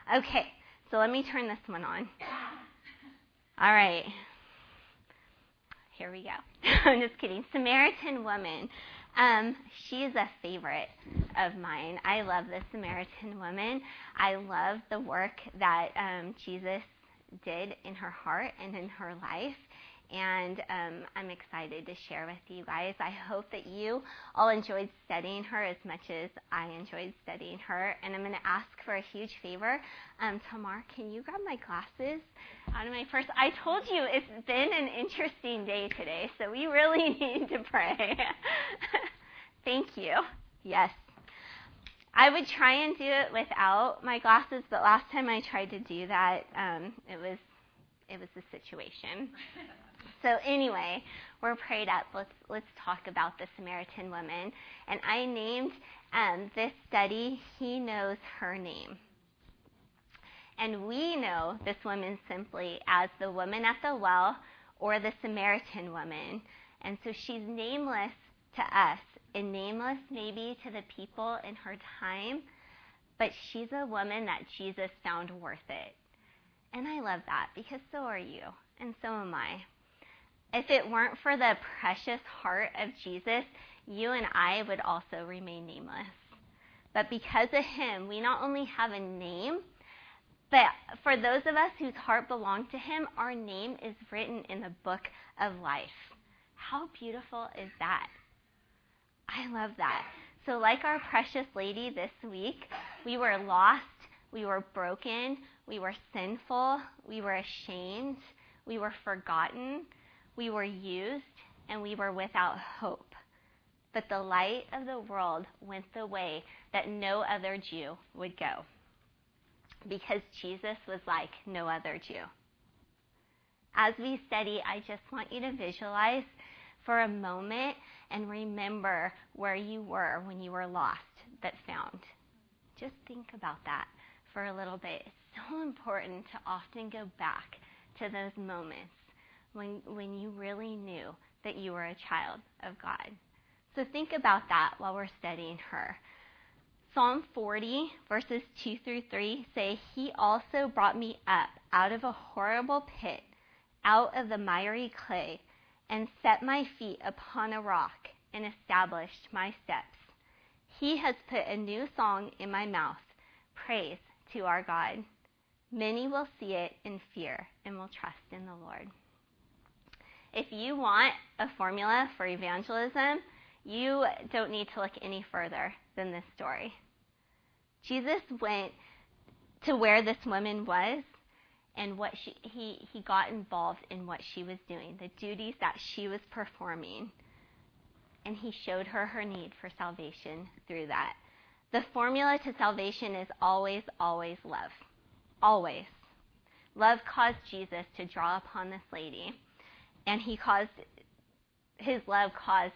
Okay, so let me turn this one on. All right. Here we go. I'm just kidding. Samaritan woman. She's a favorite of mine. I love the Samaritan woman. I love the work that Jesus did in her heart and in her life. And I'm excited to share with you guys. I hope that you all enjoyed studying her as much as I enjoyed studying her. And I'm going to ask for a huge favor. Tamar, can you grab my glasses out of my purse? I told you it's been an interesting day today, so we really need to pray. Thank you. Yes. I would try and do it without my glasses, but last time I tried to do that, it was a situation. So anyway, we're prayed up. Let's talk about the Samaritan woman. And I named this study, He Knows Her Name. And we know this woman simply as the woman at the well or the Samaritan woman. And so she's nameless to us and nameless maybe to the people in her time, but she's a woman that Jesus found worth it. And I love that because so are you and so am I. If it weren't for the precious heart of Jesus, you and I would also remain nameless. But because of him, we not only have a name, but for those of us whose heart belong to him, our name is written in the book of life. How beautiful is that? I love that. So like our precious lady this week, we were lost, we were broken, we were sinful, we were ashamed, we were forgotten, we were used, and we were without hope. But the light of the world went the way that no other Jew would go, because Jesus was like no other Jew. As we study, I just want you to visualize for a moment and remember where you were when you were lost but found. Just think about that for a little bit. It's so important to often go back to those moments when you really knew that you were a child of God. So think about that while we're studying her. Psalm 40, verses 2 through 3 say, He also brought me up out of a horrible pit, out of the miry clay, and set my feet upon a rock, and established my steps. He has put a new song in my mouth, praise to our God. Many will see it in fear and will trust in the Lord. If you want a formula for evangelism, you don't need to look any further than this story. Jesus went to where this woman was, and he got involved in what she was doing, the duties that she was performing, and he showed her her need for salvation through that. The formula to salvation is always, always love. Always. Love caused Jesus to draw upon this lady, and his love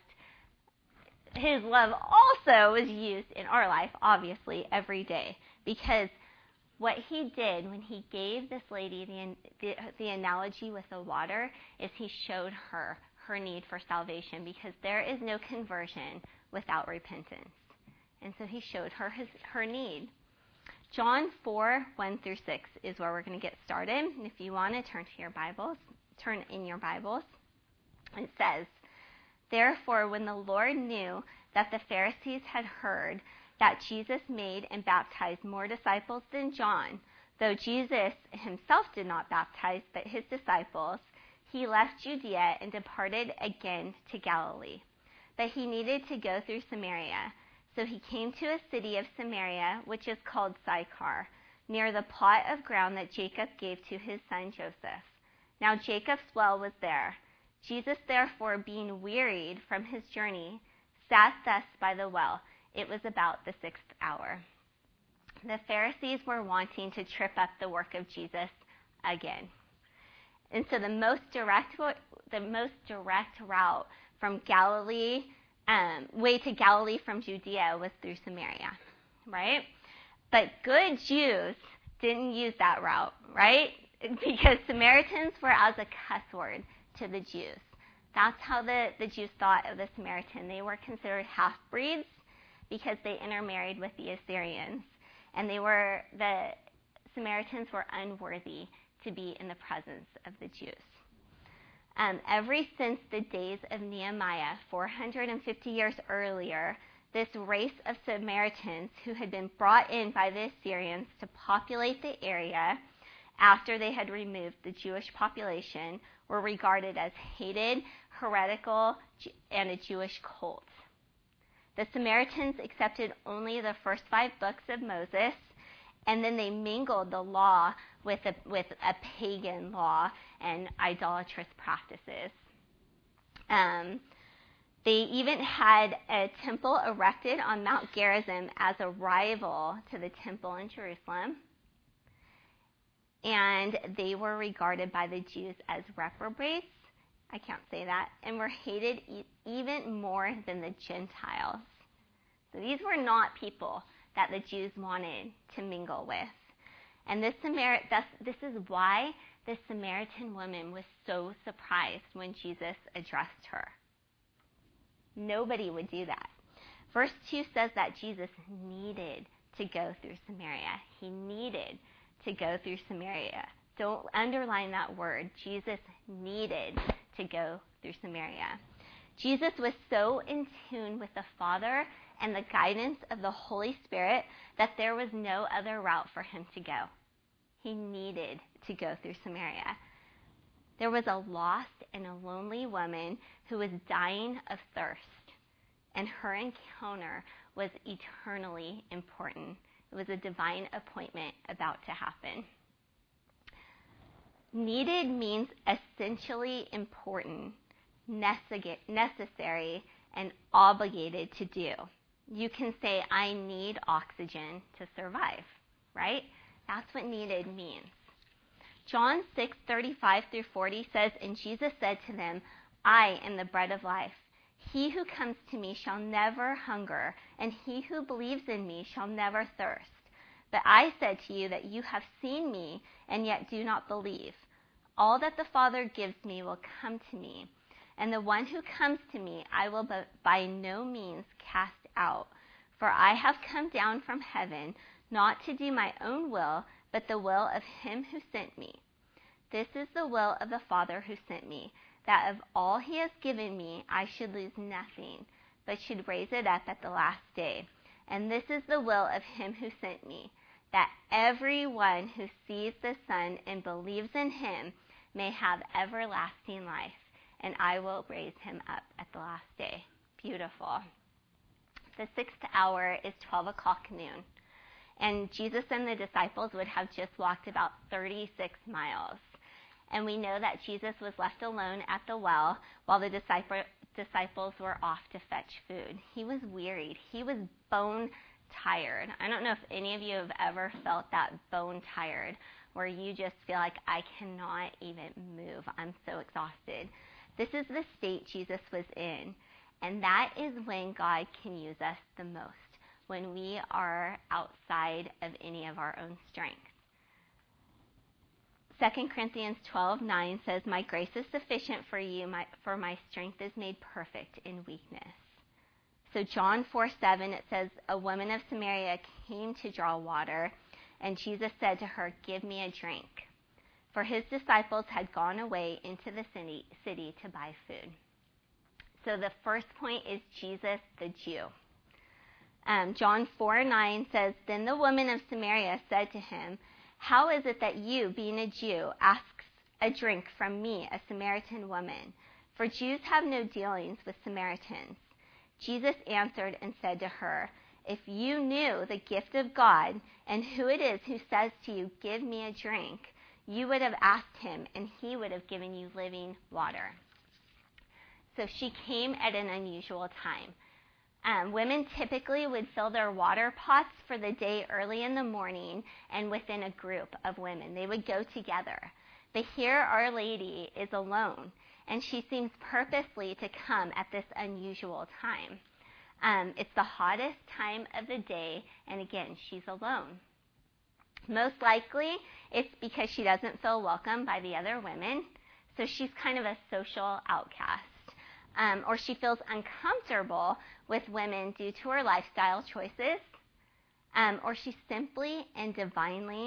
also was used in our life, obviously, every day, because what he did when he gave this lady the analogy with the water is he showed her need for salvation, because there is no conversion without repentance. And so he showed her her need. John 4, 1 through 6 is where we're going to get started. And if you want to turn in your Bibles. It says, Therefore, when the Lord knew that the Pharisees had heard that Jesus made and baptized more disciples than John, though Jesus himself did not baptize but his disciples, he left Judea and departed again to Galilee. But he needed to go through Samaria. So he came to a city of Samaria, which is called Sychar, near the plot of ground that Jacob gave to his son Joseph. Now Jacob's well was there. Jesus, therefore, being wearied from his journey, sat thus by the well. It was about the 6th hour. The Pharisees were wanting to trip up the work of Jesus again. And so the most direct route from Galilee, way to Galilee from Judea was through Samaria, right? But good Jews didn't use that route, right? Because Samaritans were as a cuss word to the Jews. That's how the Jews thought of the Samaritan. They were considered half-breeds because they intermarried with the Assyrians. And they were the Samaritans were unworthy to be in the presence of the Jews. Ever since the days of Nehemiah, 450 years earlier, this race of Samaritans who had been brought in by the Assyrians to populate the area after they had removed the Jewish population were regarded as hated, heretical, and a Jewish cult. The Samaritans accepted only the first 5 books of Moses, and then they mingled the law with a pagan law and idolatrous practices. They even had a temple erected on Mount Gerizim as a rival to the temple in Jerusalem. And they were regarded by the Jews as reprobates. I can't say that. And were hated even more than the Gentiles. So these were not people that the Jews wanted to mingle with. And this is why the Samaritan woman was so surprised when Jesus addressed her. Nobody would do that. Verse 2 says that Jesus needed to go through Samaria. He needed to go through Samaria. Don't underline that word. Jesus needed to go through Samaria. Jesus was so in tune with the Father and the guidance of the Holy Spirit that there was no other route for him to go. He needed to go through Samaria. There was a lost and a lonely woman who was dying of thirst, and her encounter was eternally important. It was a divine appointment about to happen. Needed means essentially important, necessary, and obligated to do. You can say, I need oxygen to survive, right? That's what needed means. John 6:35-40 says, and Jesus said to them, I am the bread of life. He who comes to me shall never hunger, and he who believes in me shall never thirst. But I said to you that you have seen me, and yet do not believe. All that the Father gives me will come to me, and the one who comes to me I will by no means cast out. For I have come down from heaven, not to do my own will, but the will of him who sent me. This is the will of the Father who sent me, that of all he has given me I should lose nothing, but should raise it up at the last day. And this is the will of him who sent me, that everyone who sees the Son and believes in him may have everlasting life, and I will raise him up at the last day. Beautiful. The 6th hour is 12 o'clock noon. And Jesus and the disciples would have just walked about 36 miles. And we know that Jesus was left alone at the well while the disciples were off to fetch food. He was wearied. He was bone tired. I don't know if any of you have ever felt that bone tired, where you just feel like, I cannot even move. I'm so exhausted. This is the state Jesus was in. And that is when God can use us the most, when we are outside of any of our own strength. 2 Corinthians 12:9 says, my grace is sufficient for you, for my strength is made perfect in weakness. So John 4:7, it says, a woman of Samaria came to draw water, and Jesus said to her, give me a drink. For his disciples had gone away into the city to buy food. So the first point is Jesus the Jew. John 4:9 says, then the woman of Samaria said to him, how is it that you, being a Jew, asks a drink from me, a Samaritan woman? For Jews have no dealings with Samaritans. Jesus answered and said to her, if you knew the gift of God and who it is who says to you, give me a drink, you would have asked him, and he would have given you living water. So she came at an unusual time. Women typically would fill their water pots for the day early in the morning and within a group of women. They would go together. But here Our Lady is alone, and she seems purposely to come at this unusual time. It's the hottest time of the day, and again, she's alone. Most likely, it's because she doesn't feel welcome by the other women, so she's kind of a social outcast. Or she feels uncomfortable with women due to her lifestyle choices, or she simply and divinely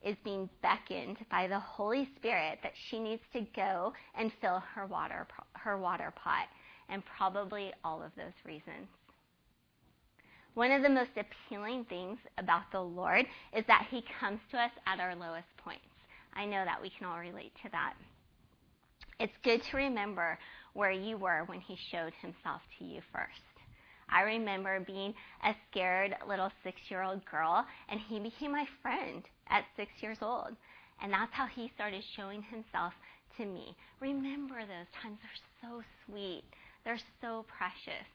is being beckoned by the Holy Spirit that she needs to go and fill her water pot, and probably all of those reasons. One of the most appealing things about the Lord is that he comes to us at our lowest points. I know that we can all relate to that. It's good to remember where you were when he showed himself to you first. I remember being a scared little 6-year-old girl, and he became my friend at 6 years old. And that's how he started showing himself to me. Remember those times. They're so sweet. They're so precious.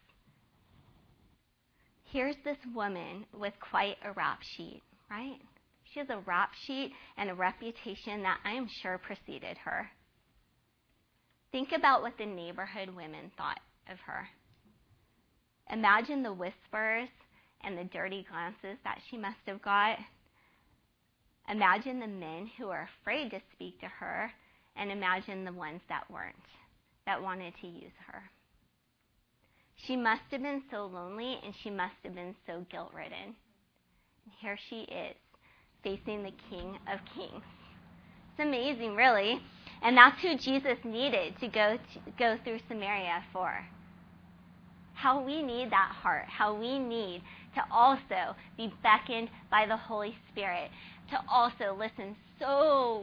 Here's this woman with quite a rap sheet, right? She has a rap sheet and a reputation that I am sure preceded her. Think about what the neighborhood women thought of her. Imagine the whispers and the dirty glances that she must have got. Imagine the men who were afraid to speak to her, and imagine the ones that weren't, that wanted to use her. She must have been so lonely, and she must have been so guilt-ridden. And here she is, facing the King of Kings. It's amazing, really. And that's who Jesus needed to go through Samaria for. How we need that heart, how we need to also be beckoned by the Holy Spirit, to also listen so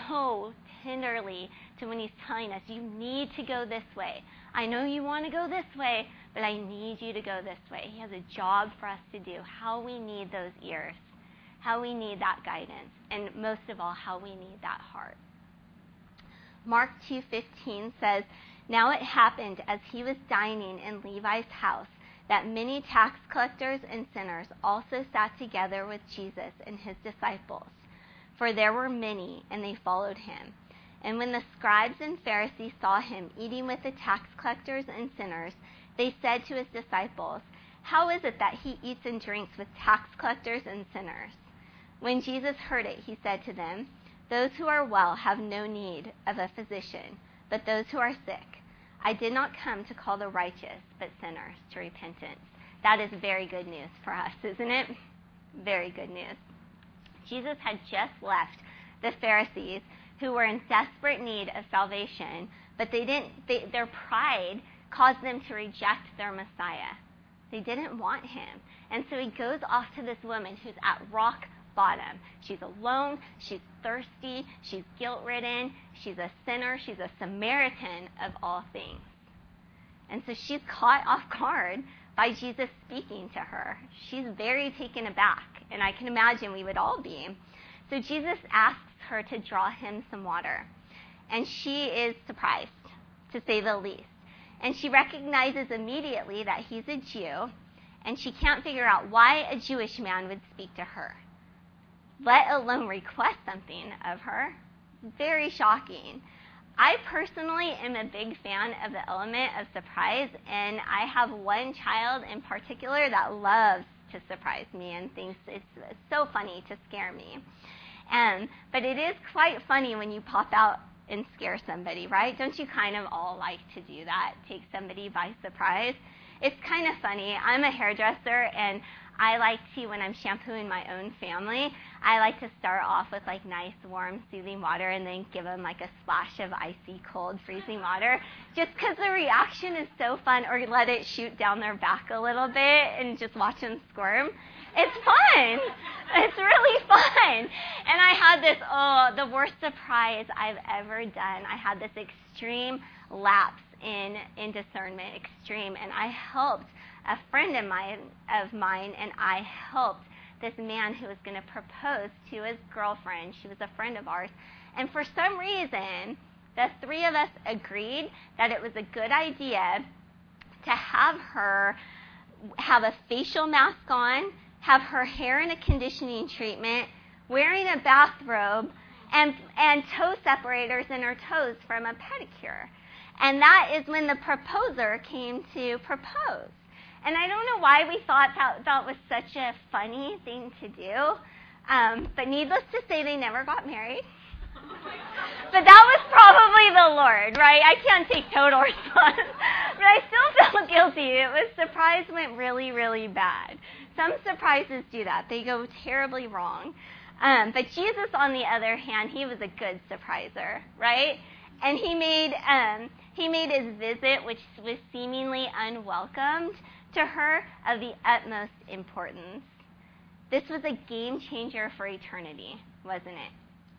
tenderly to when he's telling us, you need to go this way. I know you want to go this way, but I need you to go this way. He has a job for us to do. How we need those ears, how we need that guidance, and most of all, how we need that heart. Mark 2:15 says, now it happened as he was dining in Levi's house that many tax collectors and sinners also sat together with Jesus and his disciples. For there were many, and they followed him. And when the scribes and Pharisees saw him eating with the tax collectors and sinners, they said to his disciples, how is it that he eats and drinks with tax collectors and sinners? When Jesus heard it, he said to them, those who are well have no need of a physician, but those who are sick. I did not come to call the righteous, but sinners to repentance. That is very good news for us, isn't it? Very good news. Jesus had just left the Pharisees, who were in desperate need of salvation, but their pride caused them to reject their Messiah. They didn't want him. And so he goes off to this woman who's at rock bottom. She's alone, she's thirsty, she's guilt-ridden, she's a sinner, she's a Samaritan of all things. And so she's caught off guard by Jesus speaking to her. She's very taken aback, and I can imagine we would all be. So Jesus asks her to draw him some water, and she is surprised, to say the least. And she recognizes immediately that he's a Jew, and she can't figure out why a Jewish man would speak to her, let alone request something of her. Very shocking. I personally am a big fan of the element of surprise, and I have one child in particular that loves to surprise me and thinks it's so funny to scare me. But it is quite funny when you pop out and scare somebody, right? Don't you kind of all like to do that, take somebody by surprise? It's kind of funny. I'm a hairdresser, and I like to, when I'm shampooing my own family, I like to start off with like nice, warm, soothing water and then give them like a splash of icy, cold, freezing water, just because the reaction is so fun, or let it shoot down their back a little bit and just watch them squirm. It's fun. It's really fun. And I had this, the worst surprise I've ever done. I had this extreme lapse in discernment, extreme, and I helped a friend of mine, and I helped this man who was going to propose to his girlfriend. She was a friend of ours. And for some reason, the three of us agreed that it was a good idea to have her have a facial mask on, have her hair in a conditioning treatment, wearing a bathrobe, and toe separators in her toes from a pedicure. And that is when the proposer came to propose. And I don't know why we thought that was such a funny thing to do. But needless to say, they never got married. But that was probably the Lord, right? I can't take total response. But I still felt guilty. Surprise went really, really bad. Some surprises do that. They go terribly wrong. But Jesus, on the other hand, he was a good surpriser, right? And he made his visit, which was seemingly unwelcomed to her, of the utmost importance. This was a game changer for eternity, wasn't it?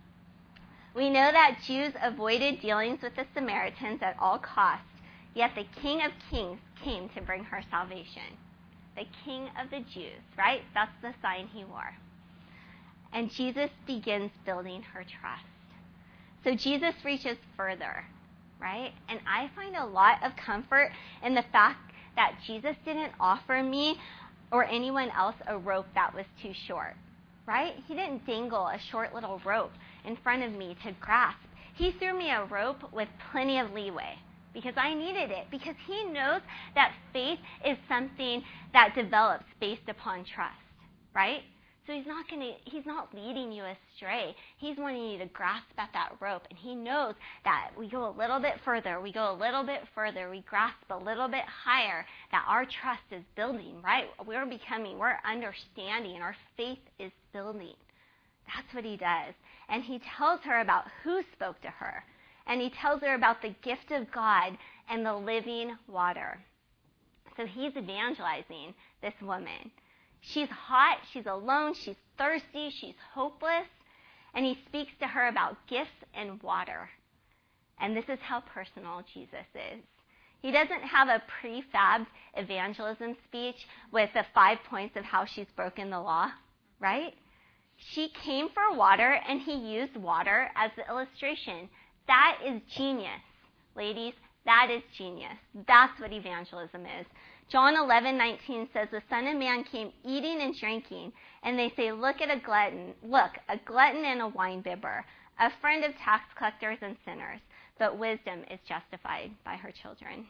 We know that Jews avoided dealings with the Samaritans at all costs, yet the King of Kings came to bring her salvation. The King of the Jews, right? That's the sign he wore. And Jesus begins building her trust. So Jesus reaches further, right? And I find a lot of comfort in the fact that Jesus didn't offer me or anyone else a rope that was too short, right? He didn't dangle a short little rope in front of me to grasp. He threw me a rope with plenty of leeway because I needed it, because he knows that faith is something that develops based upon trust, right? So he's not leading you astray. He's wanting you to grasp at that rope. And he knows that we go a little bit further, we grasp a little bit higher, that our trust is building, right? We're understanding, and our faith is building. That's what he does. And he tells her about who spoke to her. And he tells her about the gift of God and the living water. So he's evangelizing this woman. She's hot, she's alone, she's thirsty, she's hopeless, and he speaks to her about gifts and water. And this is how personal Jesus is. He doesn't have a prefabbed evangelism speech with the 5 points of how she's broken the law, right? She came for water, and he used water as the illustration. That is genius, ladies. That is genius. That's what evangelism is. John 11:19 says, the Son of Man came eating and drinking, and they say, look, a glutton and a winebibber, a friend of tax collectors and sinners, but wisdom is justified by her children.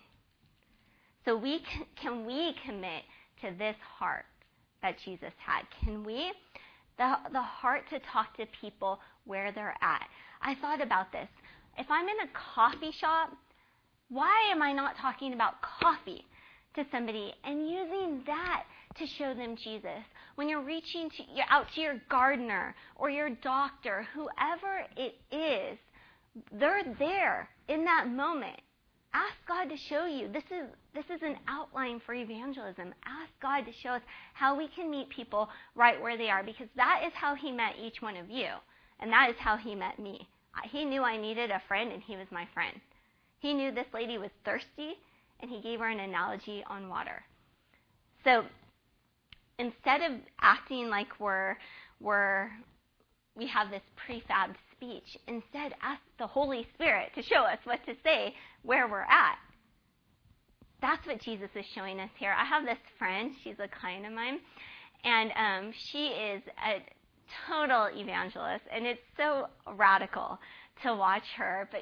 So can we commit to this heart that Jesus had? Can we? The heart to talk to people where they're at. I thought about this. If I'm in a coffee shop, why am I not talking about coffee to somebody and using that to show them Jesus? When you're out to your gardener or your doctor, whoever it is, they're there in that moment. Ask God to show you. This is an outline for evangelism. Ask God to show us how we can meet people right where they are, because that is how he met each one of you, and that is how he met me. He knew I needed a friend, and he was my friend. He knew this lady was thirsty, and he gave her an analogy on water. So instead of acting like we have this prefabbed speech, instead ask the Holy Spirit to show us what to say where we're at. That's what Jesus is showing us here. I have this friend, she's a client of mine, and she is a total evangelist, and it's so radical to watch her, but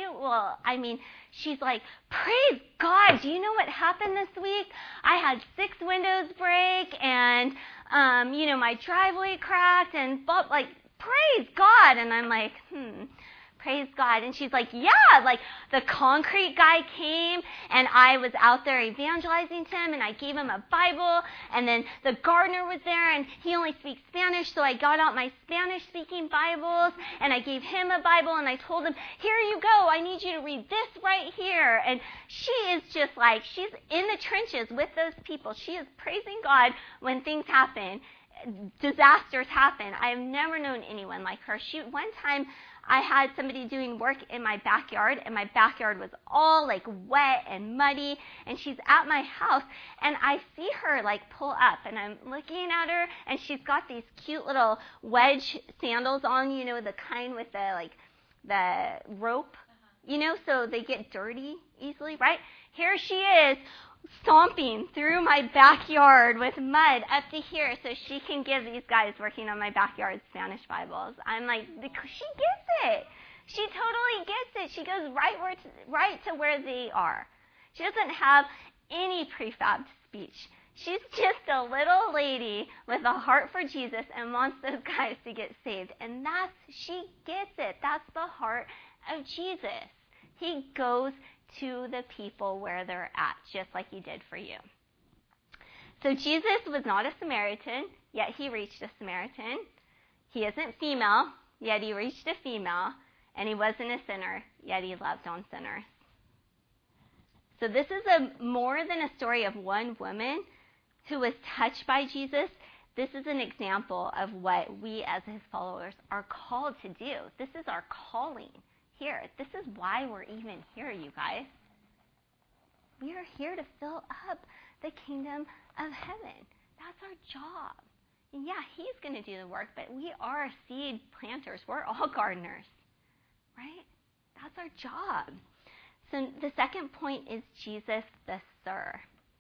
she's like, praise God, do you know what happened this week? I had 6 windows break, and my driveway cracked, and praise God. And I'm like, praise God. And she's like, yeah, like the concrete guy came, and I was out there evangelizing to him, and I gave him a Bible, and then the gardener was there, and he only speaks Spanish, so I got out my Spanish-speaking Bibles, and I gave him a Bible, and I told him, here you go, I need you to read this right here. And she is just like, she's in the trenches with those people. She is praising God when things happen. Disasters happen. I have never known anyone like her. One time I had somebody doing work in my backyard, and my backyard was all like wet and muddy, and she's at my house, and I see her like pull up, and I'm looking at her, and she's got these cute little wedge sandals on, the kind with the rope, so they get dirty easily, right? Here she is, stomping through my backyard with mud up to here so she can give these guys working on my backyard Spanish Bibles. I'm like, she gets it. She totally gets it. She goes right to where they are. She doesn't have any prefabbed speech. She's just a little lady with a heart for Jesus and wants those guys to get saved. And she gets it. That's the heart of Jesus. He goes to the people where they're at, just like he did for you. So Jesus was not a Samaritan, yet he reached a Samaritan. He isn't female, yet he reached a female. And he wasn't a sinner, yet he loved on sinners. So this is more than a story of one woman who was touched by Jesus. This is an example of what we as his followers are called to do. This is our calling here. This is why we're even here, you guys. We are here to fill up the kingdom of heaven. That's our job. And yeah, he's going to do the work, but we are seed planters. We're all gardeners, right? That's our job. So the second point is Jesus the Sir.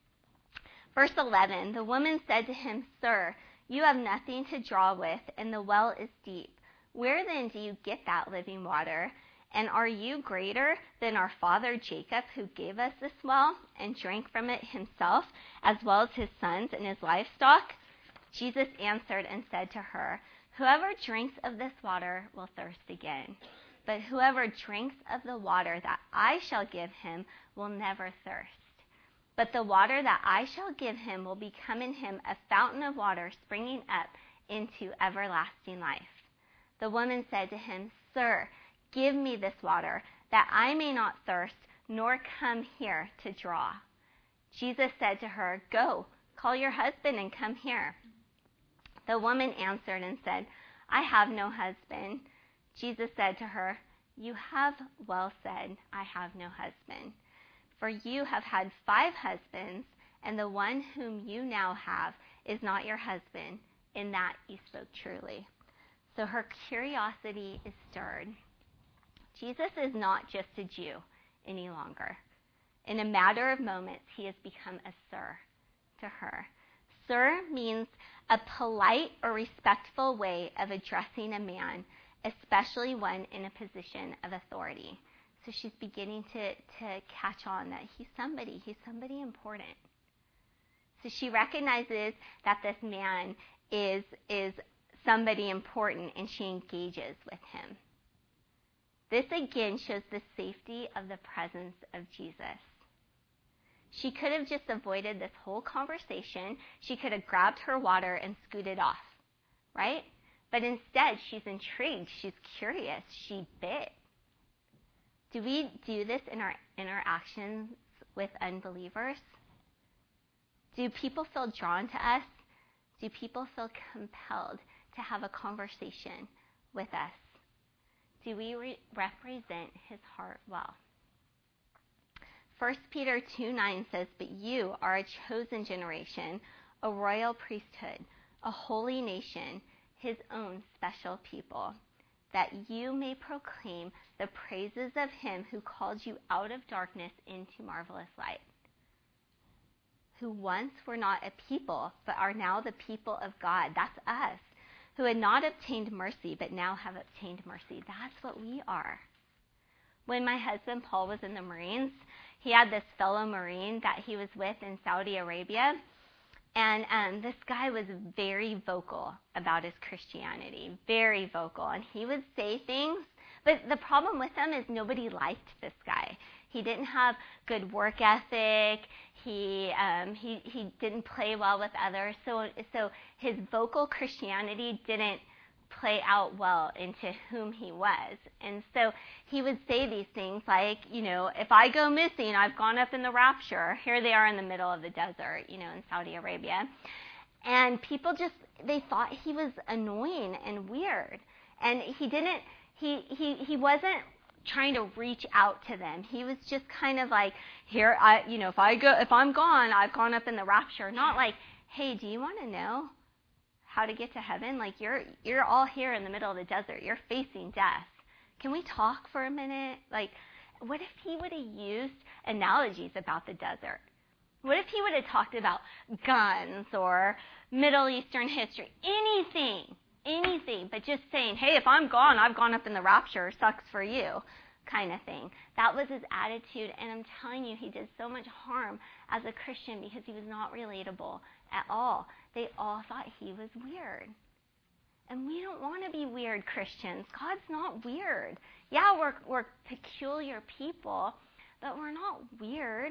Verse 11, the woman said to him, Sir, you have nothing to draw with, and the well is deep. Where then do you get that living water? And are you greater than our father Jacob, who gave us this well and drank from it himself, as well as his sons and his livestock? Jesus answered and said to her, Whoever drinks of this water will thirst again. But whoever drinks of the water that I shall give him will never thirst. But the water that I shall give him will become in him a fountain of water springing up into everlasting life. The woman said to him, Sir, give me this water, that I may not thirst, nor come here to draw. Jesus said to her, Go, call your husband and come here. The woman answered and said, I have no husband. Jesus said to her, You have well said, I have no husband. For you have had 5 husbands, and the one whom you now have is not your husband. In that you spoke truly. So her curiosity is stirred. Jesus is not just a Jew any longer. In a matter of moments, he has become a sir to her. Sir means a polite or respectful way of addressing a man, especially one in a position of authority. So she's beginning to catch on that he's somebody important. So she recognizes that this man is somebody important, and she engages with him. This again shows the safety of the presence of Jesus. She could have just avoided this whole conversation. She could have grabbed her water and scooted off, right? But instead, she's intrigued. She's curious. She bit. Do we do this in our interactions with unbelievers? Do people feel drawn to us? Do people feel compelled to have a conversation with us? Do we represent his heart well? 1 Peter 2:9 says, But you are a chosen generation, a royal priesthood, a holy nation, his own special people, that you may proclaim the praises of him who called you out of darkness into marvelous light, who once were not a people, but are now the people of God. That's us, who had not obtained mercy, but now have obtained mercy. That's what we are. When my husband Paul was in the Marines, he had this fellow Marine that he was with in Saudi Arabia, and this guy was very vocal about his Christianity, very vocal, and he would say things, but the problem with him is nobody liked this guy. He didn't have good work ethic. He didn't play well with others, so his vocal Christianity didn't play out well into whom he was. And so he would say these things like, if I go missing, I've gone up in the rapture. Here they are in the middle of the desert, in Saudi Arabia. And people they thought he was annoying and weird. And he wasn't trying to reach out to them. He was just kind of like, here, if I'm gone, I've gone up in the rapture. Not like, hey, do you want to know how to get to heaven? Like, you're all here in the middle of the desert. You're facing death. Can we talk for a minute? Like, what if he would have used analogies about the desert? What if he would have talked about guns or Middle Eastern history? Anything, but just saying, hey, if I'm gone, I've gone up in the rapture, sucks for you, kind of thing. That was his attitude, and I'm telling you, he did so much harm as a Christian because he was not relatable at all. They all thought he was weird. And we don't want to be weird Christians. God's not weird. Yeah, we're peculiar people, but we're not weird.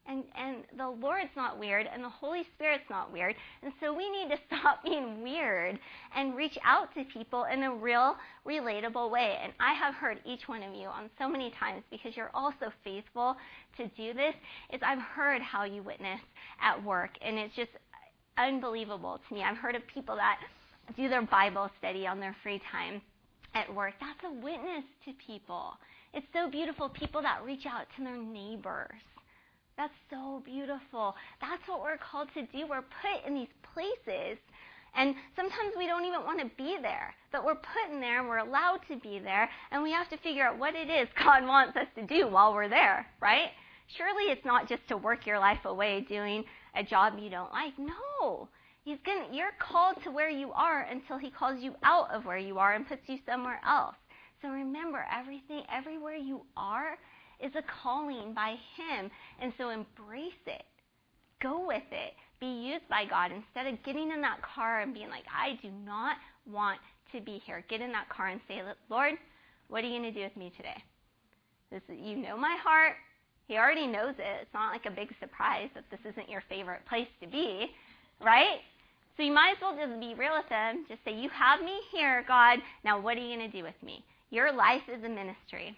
And the Lord's not weird, and the Holy Spirit's not weird. And so we need to stop being weird and reach out to people in a real, relatable way. And I have heard each one of you on so many times, because you're all so faithful to do this, is I've heard how you witness at work, and it's just unbelievable to me. I've heard of people that do their Bible study on their free time at work. That's a witness to people. It's so beautiful. People that reach out to their neighbors. That's so beautiful. That's what we're called to do. We're put in these places, and sometimes we don't even want to be there, but we're put in there, and we're allowed to be there, and we have to figure out what it is God wants us to do while we're there, right? Surely it's not just to work your life away doing a job you don't like. No. You're called to where you are until he calls you out of where you are and puts you somewhere else. So remember, everywhere you are is a calling by him. And so embrace it. Go with it. Be used by God. Instead of getting in that car and being like, I do not want to be here. Get in that car and say, Lord, what are you going to do with me today? You know my heart. He already knows it. It's not like a big surprise that this isn't your favorite place to be, right? So you might as well just be real with him. Just say, you have me here, God. Now what are you going to do with me? Your life is a ministry.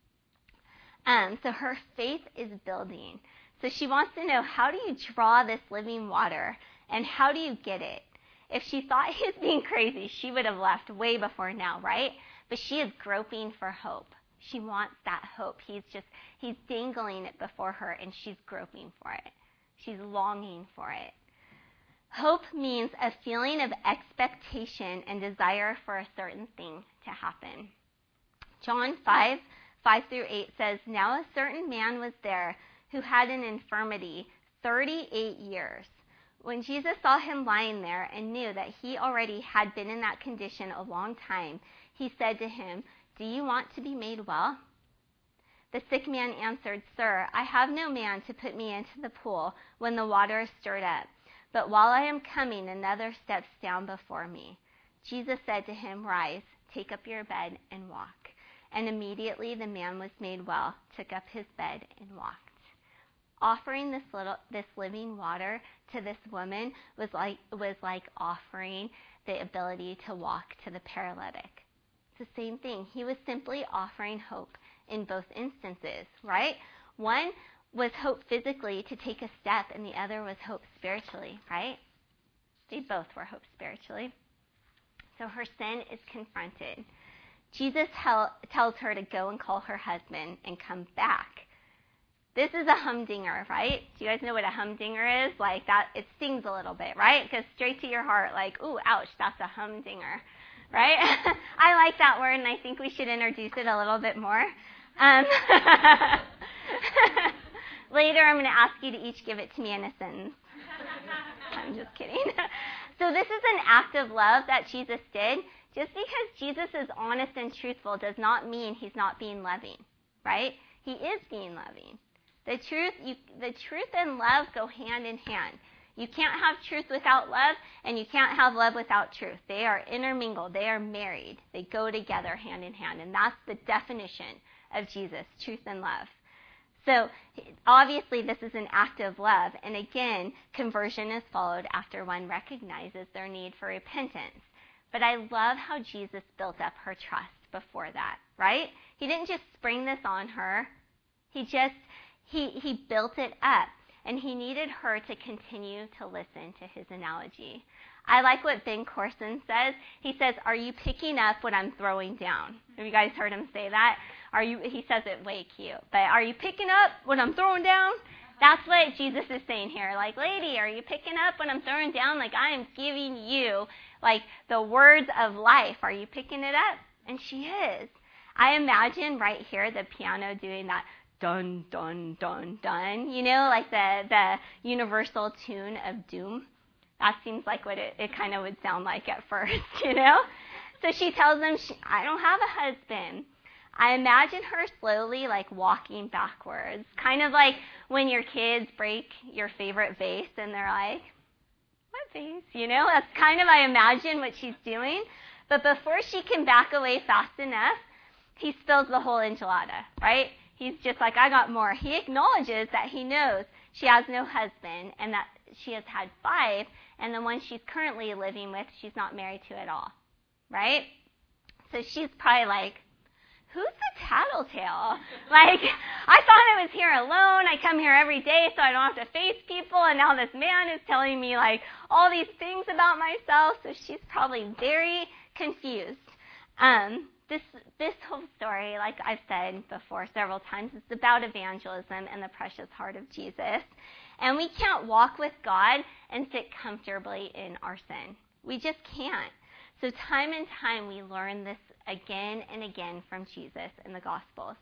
So her faith is building. So she wants to know, how do you draw this living water, and how do you get it? If she thought he was being crazy, she would have left way before now, right? But she is groping for hope. She wants that hope. He's dangling it before her, and she's groping for it. She's longing for it. Hope means a feeling of expectation and desire for a certain thing to happen. John 5:5-8 says, Now a certain man was there who had an infirmity 38 years. When Jesus saw him lying there and knew that he already had been in that condition a long time, he said to him, Do you want to be made well? The sick man answered, Sir, I have no man to put me into the pool when the water is stirred up. But while I am coming, another steps down before me. Jesus said to him, Rise, take up your bed and walk. And immediately the man was made well, took up his bed and walked. Offering this living water to this woman was like offering the ability to walk to the paralytic. It's the same thing. He was simply offering hope in both instances, right? One was hope physically to take a step, and the other was hope spiritually, right? They both were hope spiritually. So her sin is confronted. Jesus tells her to go and call her husband and come back. This is a humdinger, right? Do you guys know what a humdinger is? Like that, it stings a little bit, right? It goes straight to your heart, like, ooh, ouch, that's a humdinger, right? I like that word, and I think we should introduce it a little bit more. Later, I'm going to ask you to each give it to me in a sentence. I'm just kidding. So this is an act of love that Jesus did. Just because Jesus is honest and truthful does not mean he's not being loving, right? He is being loving. The truth and love go hand in hand. You can't have truth without love, and you can't have love without truth. They are intermingled. They are married. They go together hand in hand, and that's the definition of Jesus, truth and love. So obviously this is an act of love, and again, conversion is followed after one recognizes their need for repentance. But I love how Jesus built up her trust before that, right? He didn't just spring this on her. He built it up, and he needed her to continue to listen to his analogy. I like what Ben Corson says. He says, are you picking up what I'm throwing down? Have you guys heard him say that? He says it way cute. But are you picking up what I'm throwing down? That's what Jesus is saying here. Like, lady, are you picking up what I'm throwing down? Like, I am giving you, like, the words of life. Are you picking it up? And she is. I imagine right here the piano doing that dun, dun, dun, dun, you know, like the universal tune of doom. That seems like what it kind of would sound like at first, you know? So she tells him, I don't have a husband. I imagine her slowly, like, walking backwards. Kind of like when your kids break your favorite vase and they're like, what vase? You know, that's kind of, I imagine, what she's doing. But before she can back away fast enough, he spills the whole enchilada, right? He's just like, I got more. He acknowledges that he knows she has no husband, and that she has had 5, and the one she's currently living with, she's not married to at all, right? So she's probably like, who's the tattletale? Like, I thought I was here alone. I come here every day so I don't have to face people, and now this man is telling me, like, all these things about myself. So she's probably very confused. This whole story, like I've said before several times, is about evangelism and the precious heart of Jesus. And we can't walk with God and sit comfortably in our sin. We just can't. So time and time we learn this again and again from Jesus in the Gospels.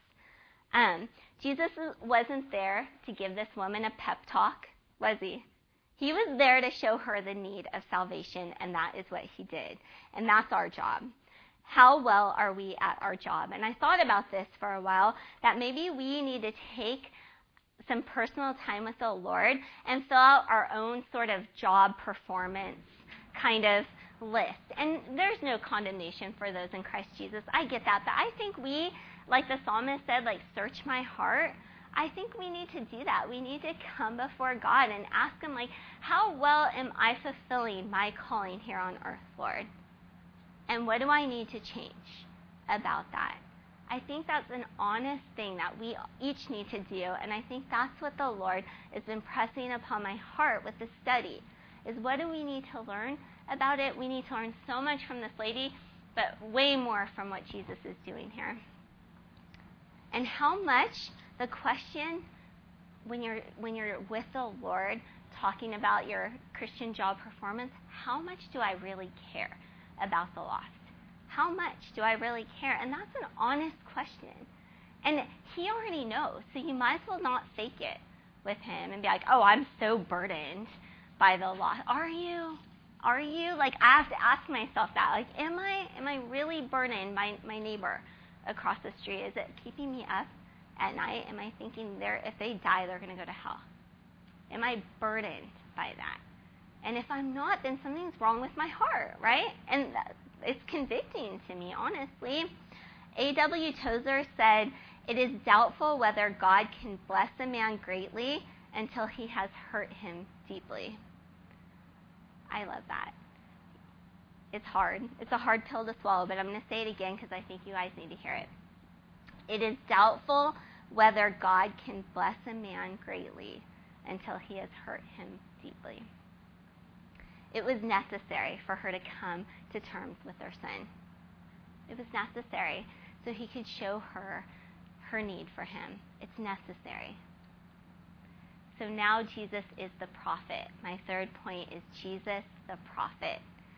Jesus wasn't there to give this woman a pep talk, was he? He was there to show her the need of salvation, and that is what he did. And that's our job. How well are we at our job? And I thought about this for a while, that maybe we need to take some personal time with the Lord and fill out our own sort of job performance kind of list. And there's no condemnation for those in Christ Jesus. I get that. But I think we, like the psalmist said, like, search my heart. I think we need to do that. We need to come before God and ask him, like, how well am I fulfilling my calling here on earth, Lord? And what do I need to change about that? I think that's an honest thing that we each need to do. And I think that's what the Lord is impressing upon my heart with this study, is what do we need to learn about it? We need to learn so much from this lady, but way more from what Jesus is doing here. And how much, the question when you're with the Lord talking about your Christian job performance, how much do I really care about the lost? How much do I really care? And that's an honest question. And he already knows, so you might as well not fake it with him and be like, oh, I'm so burdened by the lost. Are you? Like, I have to ask myself that. Like, am I really burdened by my neighbor across the street? Is it keeping me up at night? Am I thinking if they die, they're going to go to hell? Am I burdened by that? And if I'm not, then something's wrong with my heart, right? And it's convicting to me, honestly. A.W. Tozer said, it is doubtful whether God can bless a man greatly until he has hurt him deeply. I love that. It's hard. It's a hard pill to swallow, but I'm going to say it again because I think you guys need to hear it. It is doubtful whether God can bless a man greatly until he has hurt him deeply. It was necessary for her to come to terms with her sin. It was necessary so he could show her her need for him. It's necessary. So now Jesus is the prophet. My third point is Jesus the prophet.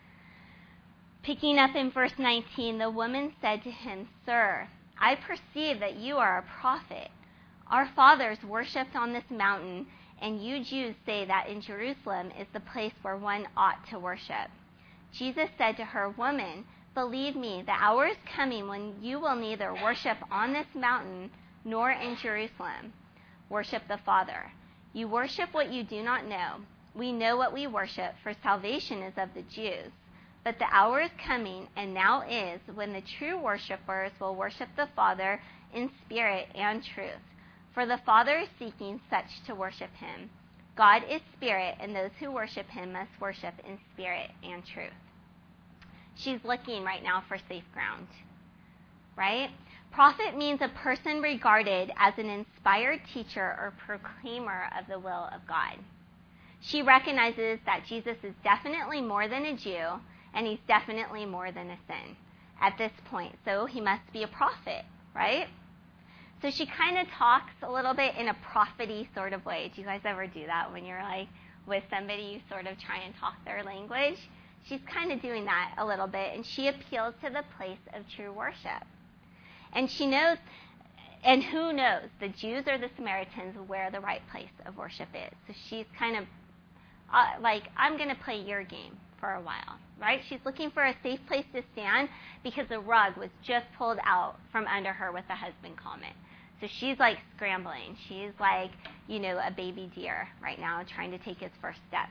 Picking up in verse 19, the woman said to him, Sir, I perceive that you are a prophet. Our fathers worshipped on this mountain, and you Jews say that in Jerusalem is the place where one ought to worship. Jesus said to her, Woman, believe me, the hour is coming when you will neither worship on this mountain nor in Jerusalem. Worship the Father. You worship what you do not know. We know what we worship, for salvation is of the Jews. But the hour is coming, and now is, when the true worshipers will worship the Father in spirit and truth. For the Father is seeking such to worship him. God is spirit, and those who worship him must worship in spirit and truth. She's looking right now for safe ground, right? Prophet means a person regarded as an inspired teacher or proclaimer of the will of God. She recognizes that Jesus is definitely more than a Jew, and he's definitely more than a sin at this point. So he must be a prophet, right? So she kind of talks a little bit in a prophet-y sort of way. Do you guys ever do that when you're like with somebody, you sort of try and talk their language? She's kind of doing that a little bit, and she appeals to the place of true worship. And she knows, and who knows, the Jews or the Samaritans, where the right place of worship is. So she's kind of like, I'm going to play your game for a while, right? She's looking for a safe place to stand because the rug was just pulled out from under her with the husband comment. So she's like scrambling. She's like, a baby deer right now trying to take his first steps.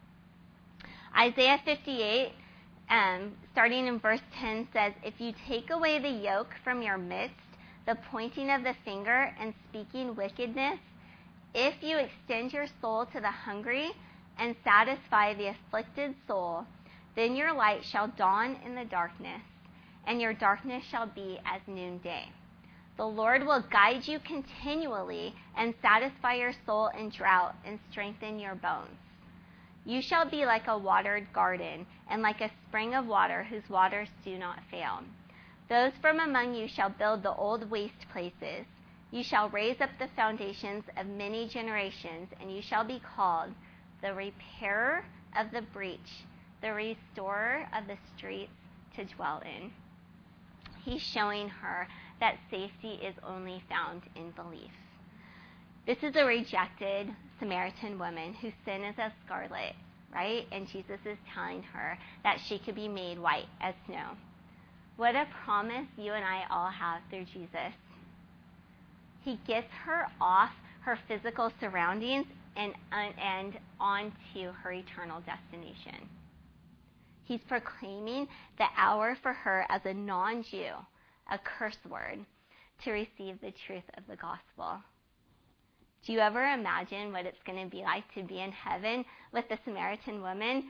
Isaiah 58, starting in verse 10, says, If you take away the yoke from your midst, the pointing of the finger and speaking wickedness, If you extend your soul to the hungry and satisfy the afflicted soul, then your light shall dawn in the darkness, and your darkness shall be as noonday. The Lord will guide you continually and satisfy your soul in drought and strengthen your bones. You shall be like a watered garden and like a spring of water whose waters do not fail. Those from among you shall build the old waste places. You shall raise up the foundations of many generations, and you shall be called the repairer of the breach, the restorer of the streets to dwell in. He's showing her that safety is only found in belief. This is a rejected Samaritan woman whose sin is as scarlet, right? And Jesus is telling her that she could be made white as snow. What a promise you and I all have through Jesus. He gets her off her physical surroundings and onto her eternal destination. He's proclaiming the hour for her as a non-Jew, a curse word, to receive the truth of the gospel. Do you ever imagine what it's going to be like to be in heaven with the Samaritan woman?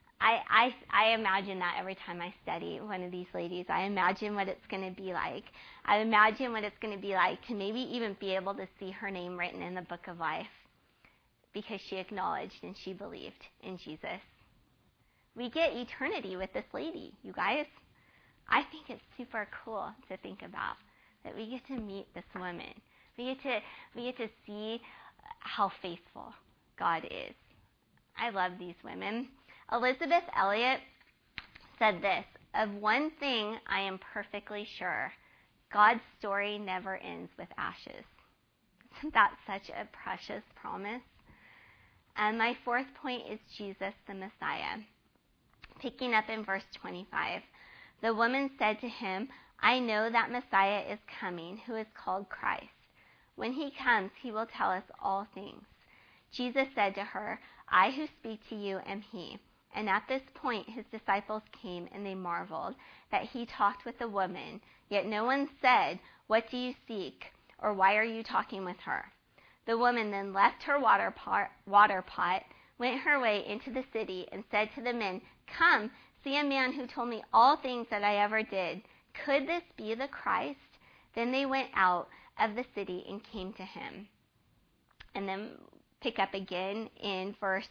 I imagine that every time I study one of these ladies. I imagine what it's going to be like. I imagine what it's going to be like to maybe even be able to see her name written in the book of life because she acknowledged and she believed in Jesus. We get eternity with this lady, you guys. I think it's super cool to think about that we get to meet this woman. We get to see how faithful God is. I love these women. Elisabeth Elliot said this, "Of one thing I am perfectly sure, God's story never ends with ashes." Isn't that such a precious promise? And my fourth point is Jesus the Messiah. Picking up in verse 25, the woman said to him, "I know that Messiah is coming, who is called Christ. When he comes, he will tell us all things." Jesus said to her, "I who speak to you am he." And at this point, his disciples came, and they marveled that he talked with the woman. Yet no one said, "What do you seek?" or "Why are you talking with her?" The woman then left her water pot, went her way into the city, and said to the men, "Come, see a man who told me all things that I ever did. Could this be the Christ?" Then they went out of the city and came to him. And then pick up again in verse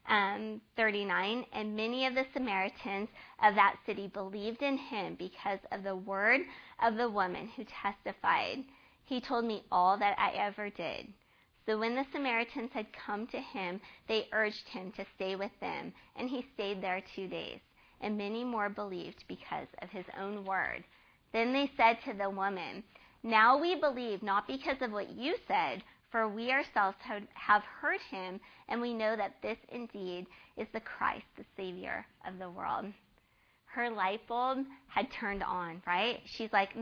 39. And many of the Samaritans of that city believed in him because of the word of the woman who testified, "He told me all that I ever did." So when the Samaritans had come to him, they urged him to stay with them, and he stayed there 2 days. And many more believed because of his own word. Then they said to the woman, "Now we believe not because of what you said, for we ourselves have heard him, and we know that this indeed is the Christ, the Savior of the world." Her light bulb had turned on, right? She's like,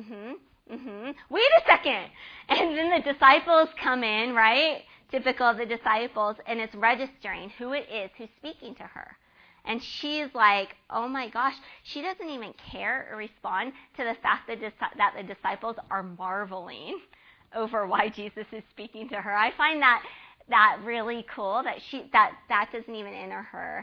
wait a second. And then the disciples come in, right? Typical of the disciples, and it's registering who it is who's speaking to her. And she's like, oh my gosh, she doesn't even care or respond to the fact that the disciples are marveling over why Jesus is speaking to her. I find that really cool that doesn't even enter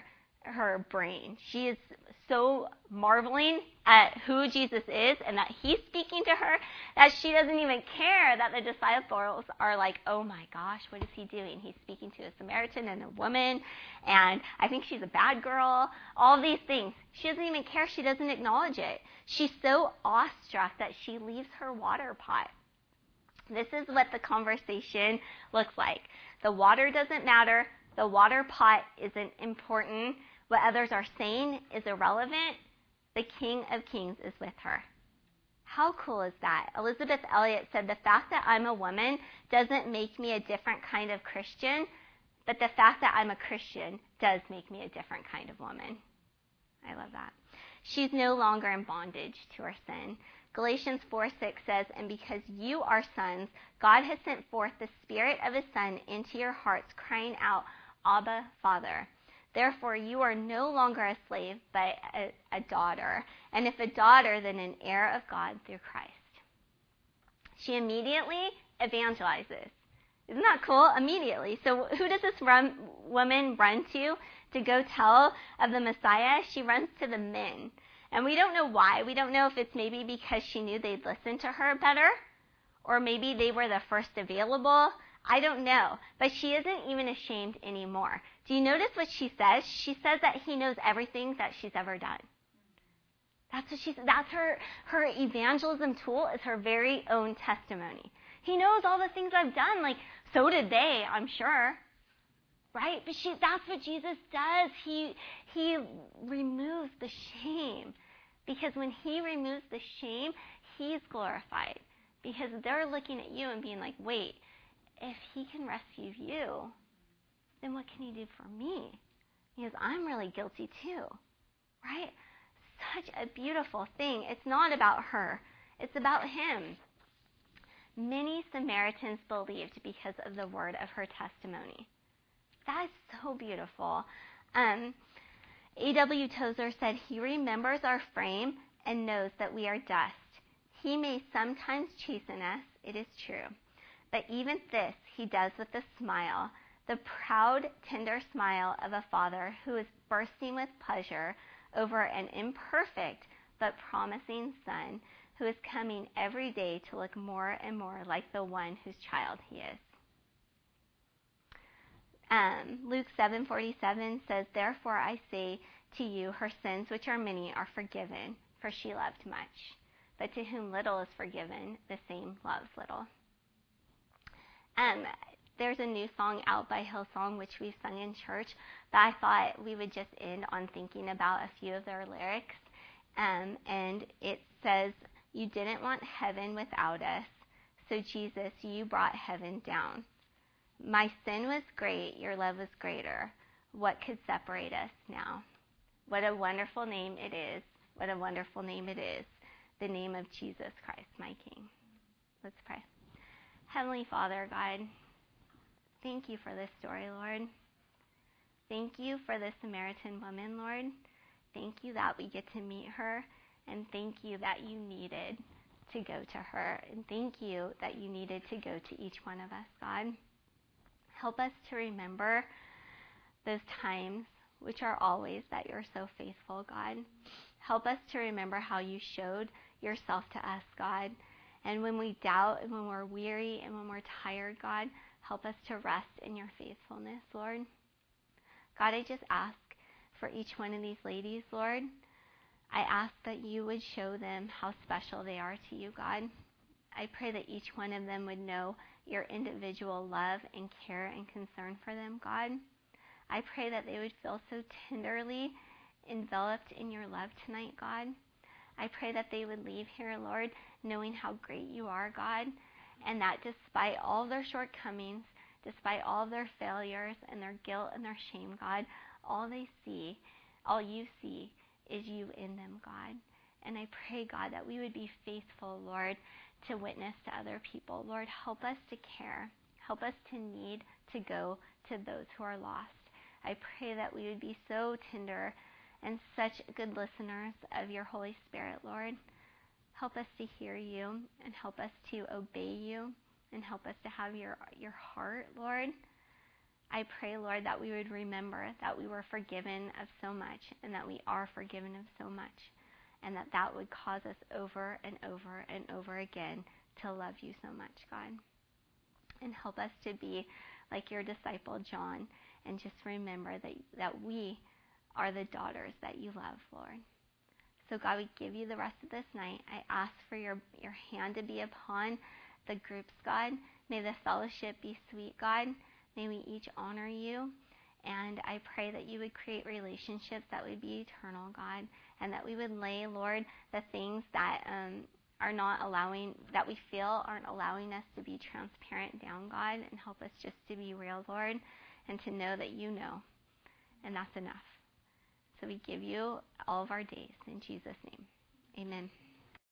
her brain. She is so marveling at who Jesus is and that he's speaking to her that she doesn't even care that the disciples are like, oh my gosh, what is he doing? He's speaking to a Samaritan and a woman, and I think she's a bad girl. All these things. She doesn't even care. She doesn't acknowledge it. She's so awestruck that she leaves her water pot. This is what the conversation looks like. The water doesn't matter. The water pot isn't important. What others are saying is irrelevant. The King of Kings is with her. How cool is that? Elisabeth Elliot said, "The fact that I'm a woman doesn't make me a different kind of Christian, but the fact that I'm a Christian does make me a different kind of woman." I love that. She's no longer in bondage to her sin. Galatians 4:6 says, "And because you are sons, God has sent forth the Spirit of his Son into your hearts, crying out, 'Abba, Father.' Therefore, you are no longer a slave, but a daughter. And if a daughter, then an heir of God through Christ." She immediately evangelizes. Isn't that cool? Immediately. So who does this woman run to go tell of the Messiah? She runs to the men. And we don't know why. We don't know if it's maybe because she knew they'd listen to her better, or maybe they were the first available. I don't know. But she isn't even ashamed anymore. Do you notice what she says? She says that he knows everything that she's ever done. That's what that's her evangelism tool, is her very own testimony. He knows all the things I've done. Like, so did they, I'm sure. Right? But that's what Jesus does. He removes the shame. Because when he removes the shame, he's glorified. Because they're looking at you and being like, wait, if he can rescue you, then what can he do for me? Because I'm really guilty too. Right? Such a beautiful thing. It's not about her. It's about him. Many Samaritans believed because of the word of her testimony. That is so beautiful. A.W. Tozer said, he remembers our frame and knows that we are dust. He may sometimes chasten us, it is true. But even this he does with a smile, the proud, tender smile of a father who is bursting with pleasure over an imperfect but promising son who is coming every day to look more and more like the one whose child he is. Luke 7:47 says, therefore I say to you, her sins, which are many, are forgiven, for she loved much. But to whom little is forgiven, the same loves little. There's a new song out by Hillsong, which we've sung in church, but I thought we would just end on thinking about a few of their lyrics. And it says, you didn't want heaven without us, so Jesus, you brought heaven down. My sin was great, your love was greater. What could separate us now? What a wonderful name it is. What a wonderful name it is. The name of Jesus Christ, my King. Let's pray. Heavenly Father, God, thank you for this story, Lord. Thank you for the Samaritan woman, Lord. Thank you that we get to meet her, and thank you that you needed to go to her, and thank you that you needed to go to each one of us, God. Help us to remember those times, which are always, that you're so faithful, God. Help us to remember how you showed yourself to us, God. And when we doubt and when we're weary and when we're tired, God, help us to rest in your faithfulness, Lord. God, I just ask for each one of these ladies, Lord. I ask that you would show them how special they are to you, God. I pray that each one of them would know your individual love and care and concern for them, God. I pray that they would feel so tenderly enveloped in your love tonight, God. I pray that they would leave here, Lord, knowing how great you are, God, and that despite all their shortcomings, despite all of their failures and their guilt and their shame, God, all you see is you in them, God. And I pray, God, that we would be faithful, Lord, to witness to other people. Lord, help us to care. Help us to need to go to those who are lost. I pray that we would be so tender and such good listeners of your Holy Spirit, Lord. Help us to hear you and help us to obey you and help us to have your heart, Lord. I pray, Lord, that we would remember that we were forgiven of so much and that we are forgiven of so much, and that would cause us over and over and over again to love you so much, God. And help us to be like your disciple John and just remember that we are the daughters that you love, Lord. So God, we give you the rest of this night. I ask for your hand to be upon the groups, God. May the fellowship be sweet, God. May we each honor you. And I pray that you would create relationships that would be eternal, God, and that we would lay, Lord, the things that are not allowing, that we feel aren't allowing us to be transparent down, God, and help us just to be real, Lord, and to know that you know, and that's enough. So we give you all of our days in Jesus' name. Amen.